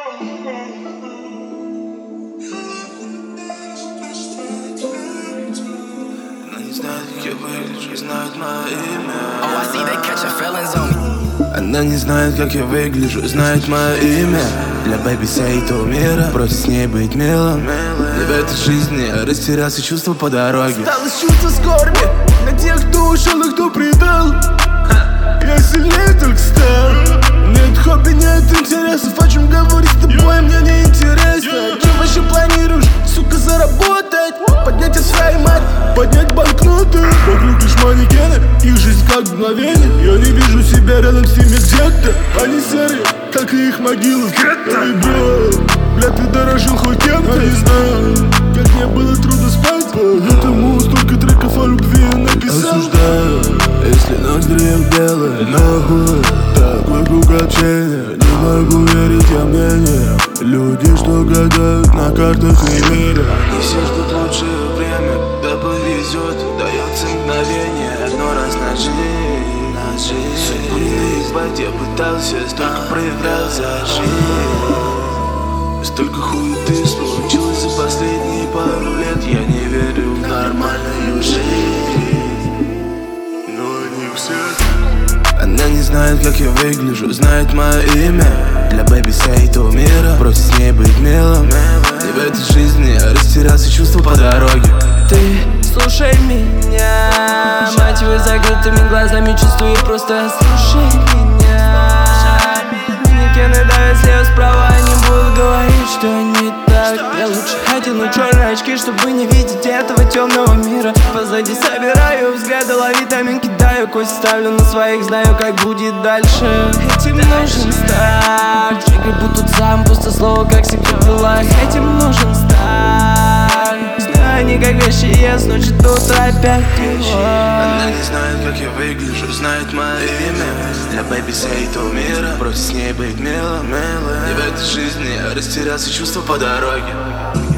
Знает, как я выгляжу, знает мое имя. Oh, I see they catching feelings on me. Она не знает, как я выгляжу, знает мое имя. Для бэйби сей этого мира, просит с ней быть милым. Не в этой жизни я растерялся, чувства по дороге. Осталось чувство скорби на тех, кто ушел и кто предал. Я сильнее только стал. Нет хобби, нет интересов. О чем говорить с тобой, мне не интересно. Чем вообще планируешь, сука, заработать? Поднять своей мать, поднять банкноты. Вокруг лишь манекены, их жизнь как мгновение. Я не вижу себя рядом с ними где-то. Они серые, как и их могилы. Эй, бля, ты дорожил хоть кем-то. Не знаю, как мне было трудно спать. Поэтому столько треков о любви я написал. Осуждаю, если ноздрев белые, нахуй. Так вокруг общения, не могу верить я мнениям. Люди, что гадают на картах, не верят. Они все ждут лучшее время, когда повезет. Дается мгновение, одно раз на жизнь. Судьбу не наебать я пытался, столько проиграл за жизнь. Столько хуеты случилось за последние пару лет. Я не верю в нормальную жизнь. Но они все. Она не знает, как я выгляжу, знает мое имя. Для бэйби сей этого мира, просит с ней быть милым. И в этой жизни я растерялся, чувства по дороге. Ты слушай меня, мать его закрытыми глазами чувствую, просто слушай меня. Манекены давят слева справа, они будут говорить, что не так. Я лучше одену черные очки, чтобы не видеть этого темного мира. Позади собираю взгляды, ловить амин, кидаю кость, ставлю на своих, знаю, как будет дальше. Этим нужен старт, джигы будут сам, пусто слово, как секрет в делах. Этим нужен старт, знаю, они как вещи есть, ночи до утра опять вещи. Она не знает, как я выгляжу, знает мое имя. Для бэйби сей этого мира, просит с ней быть милым. И в этой жизни я растерялся, чувства по дороге.